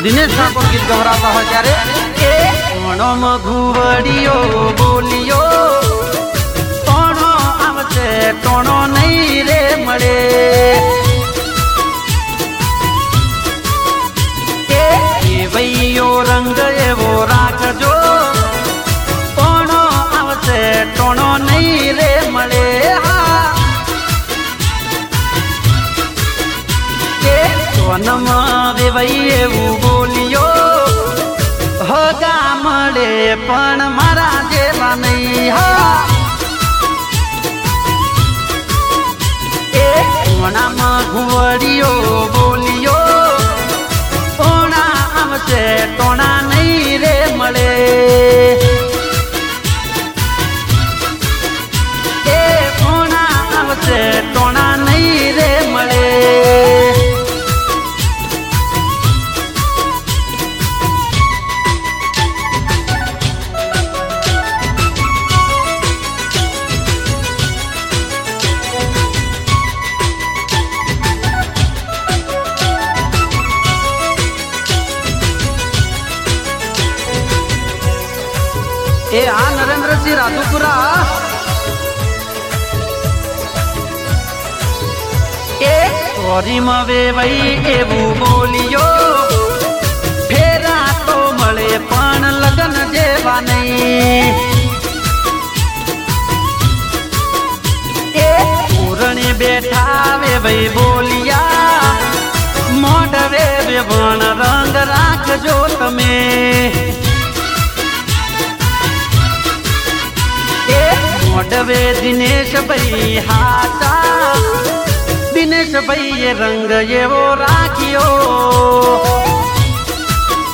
દિનેશ ઠાકોર ગીત ગવરાવતા હોય ત્યારે ઓણો ઘુવડિયો બોલિયો ટોણો આવશે ટોણો નહીં રે મળે વૈયો રંગ એવો રાખજો ટોણો આવશે ટોણો નહીં રે મળે સોનમાં વેવાઈ એવું બોલ્યો હગા મળે પણ મારા જેવા નહીં એ કોણામાં ઘુવડિયો બોલ્યો ટોણા આવશે ટોણા નહીં રે મળે એ ટોણા આવશે ટોણા નહીં રે મળે એ આ નરેન્દ્રસિંહ રાજુપુરા એ સોરીમાં વેવાઈ એવું બોલ્યો ફેરા તો મળે પણ લગન જેવા નહીં એ પૂરણી બેઠા વેવાઈ બોલ્યા મોઢવે વેવણ રંગ રાખજો તમે મોડવે દિનેશભાઈ હાચા દિનેશભાઈએ રંગ એવો રાખ્યો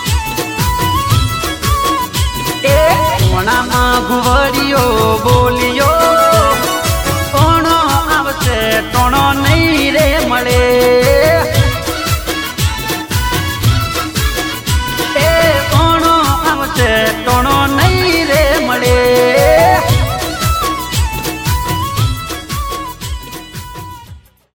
એ કોણામાં ઘુવડિયો બોલી